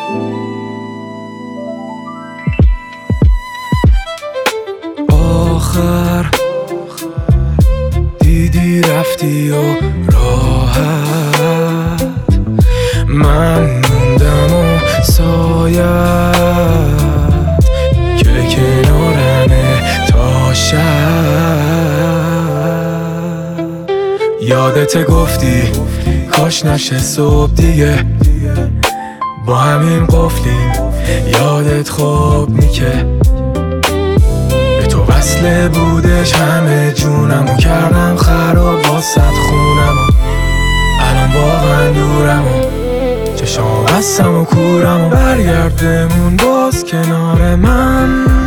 آخر دیدی رفتی و راحت من موندم و سایت که کنارمه تا شب. یادت گفتی کاش نشه صبح دیگه با همین قفلیم، یادت خوب نیکه به تو وصله بودش همه جونمو کردم خراب واسد خونمو، الان واقعا دورمو چشام بستم و کورمو. برگرد بمون باز کنار من،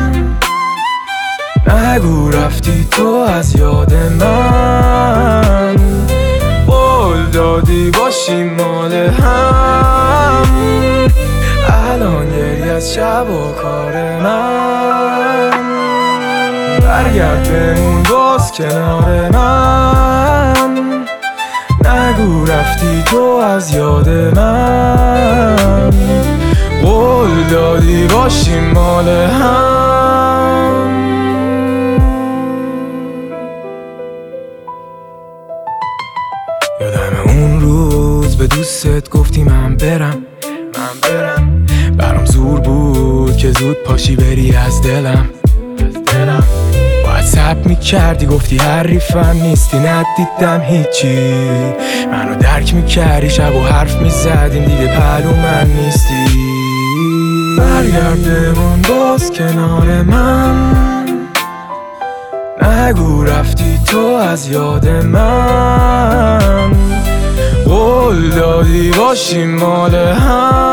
نگو رفتی تو از یاد من، قول دادی باشیم مال هم، الان گریه از شب و کار من. برگرد بمون باز کنار من، نگو رفتی تو از یاد من، قول دادی باشیم مال هم. یادم اون روز به دوستت گفتی من برم برام زور بود که زود پاشی بری از دلم. باید صبر میکردی گفتی حریفم نیستی، ندیدم هیچی منو درک میکردی، شب و حرف میزدیم دیگه پهلو من نیستی. برگرد بمون باز کنار من، نگو رفتی تو از یاد من، قول دادی باشیم مال هم،